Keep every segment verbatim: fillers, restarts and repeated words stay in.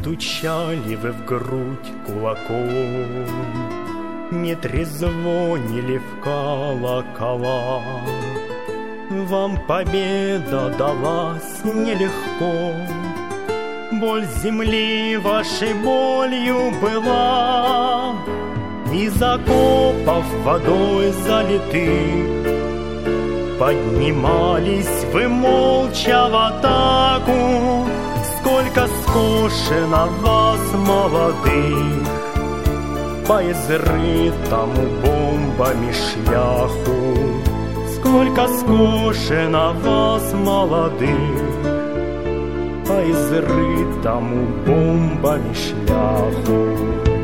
стучали вы в грудь кулаком, не трезвонили в колокола. Вам победа далась нелегко, боль земли вашей болью была. Из окопов водой залитых поднимались вы молча в атаку. Сколько скошено вас молодых по изрытому бомбами шляху. Сколько скошено вас молодых по изрытому бомбами шляху.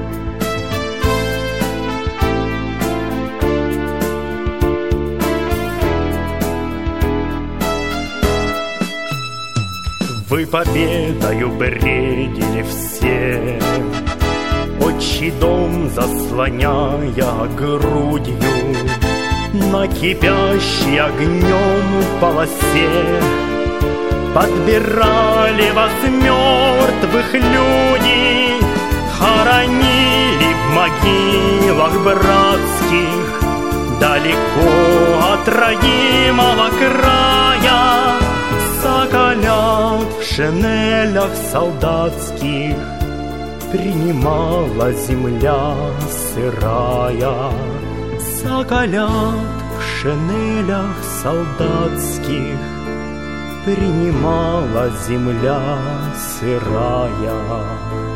Вы победою бредили все, отчий дом заслоняя грудью, на кипящей огнем полосе подбирали вас мертвых люди, хоронили в могилах братских, далеко от родимого края. Соколят в шинелях солдатских принимала земля сырая. Соколят в шинелях солдатских принимала земля сырая.